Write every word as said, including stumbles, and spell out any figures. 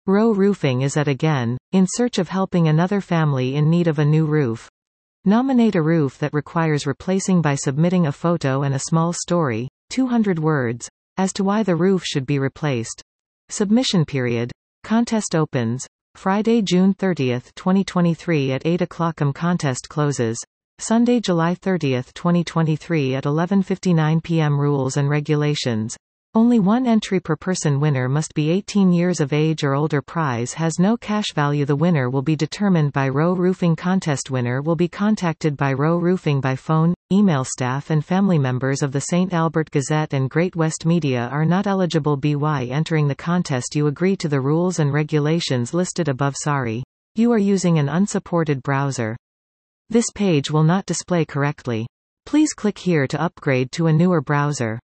Row Roofing is at again, in search of helping another family in need of a new roof. Nominate a roof that requires replacing by submitting a photo and a small story, two hundred words, as to why the roof should be replaced. Submission period. Contest opens Friday, June thirtieth, twenty twenty-three at eight o'clock. M contest closes Sunday, July thirtieth, twenty twenty-three at eleven fifty-nine p m Rules and regulations. Only one entry per person. Winner must be eighteen years of age or older. Prize has no cash value. The winner will be determined by Row Roofing. Contest winner will be contacted by Row Roofing by phone, email. Staff and family members of the Saint Albert Gazette and Great West Media are not eligible. By entering the contest you agree to the rules and regulations listed above. Sorry. You are using an unsupported browser. This page will not display correctly. Please click here to upgrade to a newer browser.